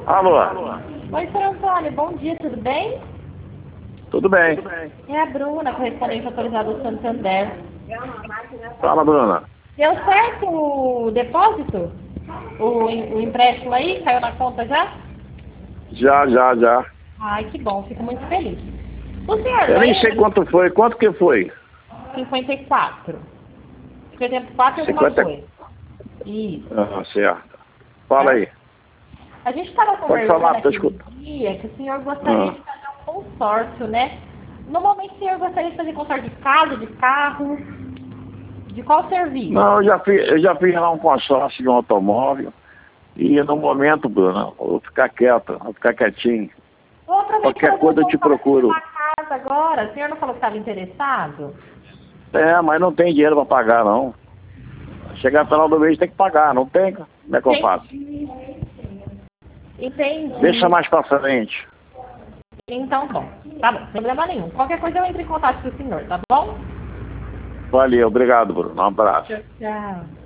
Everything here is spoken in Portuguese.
Alô? Oi, Sr. Antônio, bom dia, tudo bem? Tudo bem. É a Bruna, correspondente autorizada do Santander. Fala, Bruna. Deu certo o depósito? O empréstimo aí? Caiu na conta já? Já. Ai, que bom, fico muito feliz. O senhor Eu nem lembra? sei quanto foi. Quanto que foi? 54. 54 e alguma 50. coisa. Isso. Ah, certo. Fala aí. A gente estava Pode falar, conversando tô aquele escutando. dia que o senhor gostaria de fazer um consórcio, né? Normalmente o senhor gostaria de fazer consórcio de casa, de carro, de qual serviço? Não, eu já fiz lá um consórcio de um automóvel. E no momento, Bruna, vou ficar quieto, vou ficar quietinho. Vou aproveitar Qualquer coisa eu te procuro. uma casa agora. O senhor não falou que estava interessado? É, mas não tem dinheiro para pagar, não. Chegar no final do mês tem que pagar, não tem? Como é que eu faço? Entendi. Deixa mais para frente. Então, bom. Tá bom, sem problema nenhum. Qualquer coisa eu entro em contato com o senhor, tá bom? Valeu, obrigado, Bruno. Um abraço. Tchau.